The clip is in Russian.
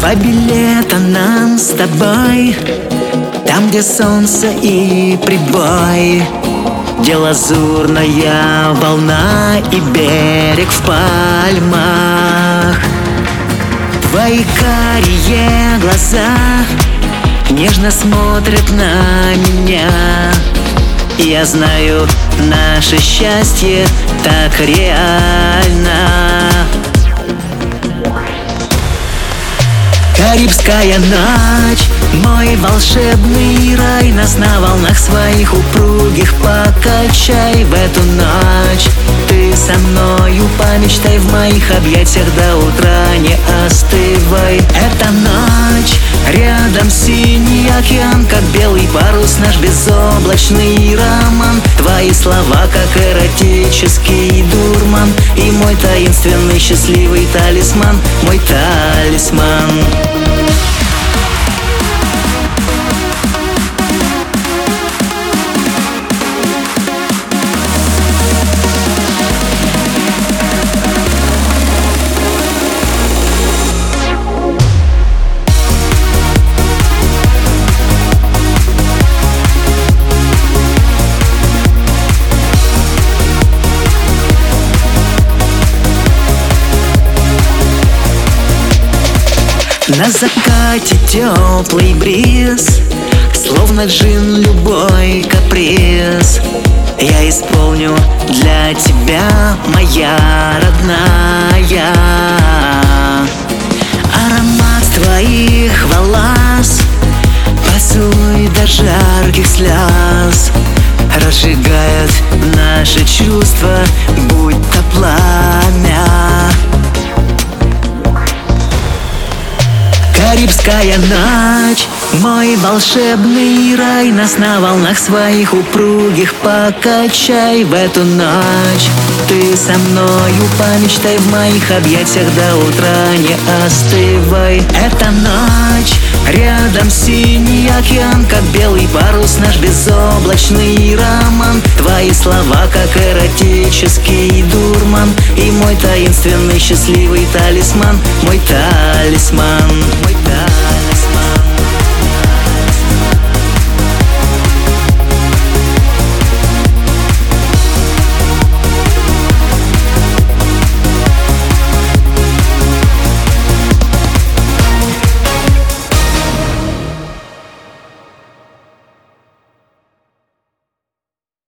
Два билета нам с тобой, там, где солнце и прибой, где лазурная волна и берег в пальмах. Твои карие глаза нежно смотрят на меня. Я знаю, наше счастье так реально. Карибская ночь, мой волшебный рай. Нас на волнах своих упругих покачай. В эту ночь ты со мною помечтай, в моих объятиях до утра не остывай. Эта ночь, рядом синий океан, как белый парус, наш безоблачный роман. Твои слова, как эротический дурман, и мой таинственный счастливый талисман, мой талисман. На закате теплый бриз, словно джин любой каприз. Я исполню для тебя, моя родная. Аромат твоих волос, поцелуй до жарких слез, разжигает наши чувства, будто пламя. Карибская ночь, мой волшебный рай. Нас на волнах своих упругих покачай. В эту ночь ты со мною помечтай, в моих объятиях до утра не остывай. Эта ночь, рядом синий океан, как белый парус, наш безоблачный роман. Твои слова, как эротический дурман, и мой таинственный счастливый талисман, мой талисман.